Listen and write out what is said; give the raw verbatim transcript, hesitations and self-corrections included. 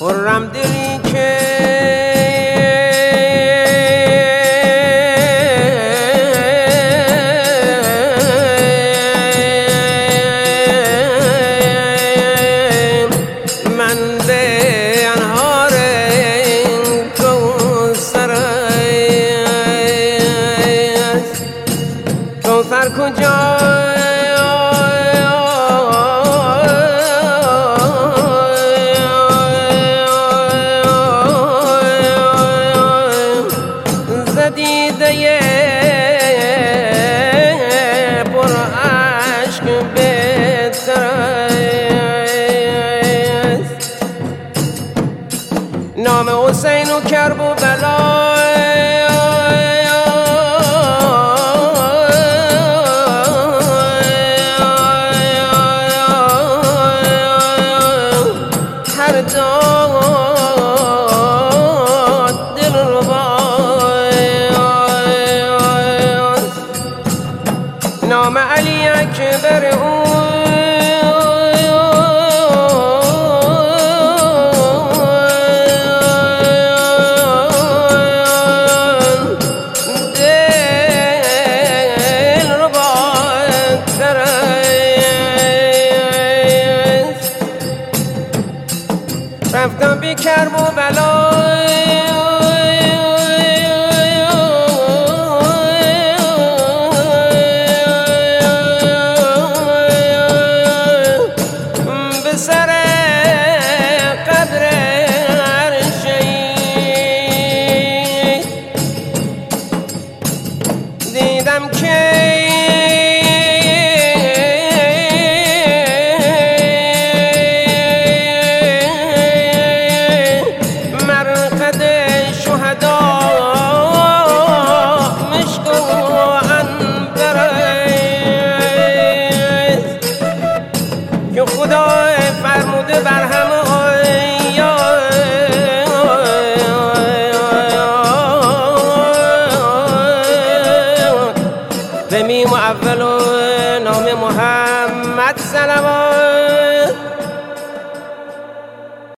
خرم دلی که من به انهار کوثر کوثر کجا دیده پر عشق بهتر است نام حسین و کرب و بلا هر داد دل رو نام علی اکبر او دل رو باتر رفتم بی کرب و بلا سر قبر هر شهید دیدم که مرقد شهدا مشک و عنبر که خدا فرموده بر همه به میم و اول و نام محمد صلوات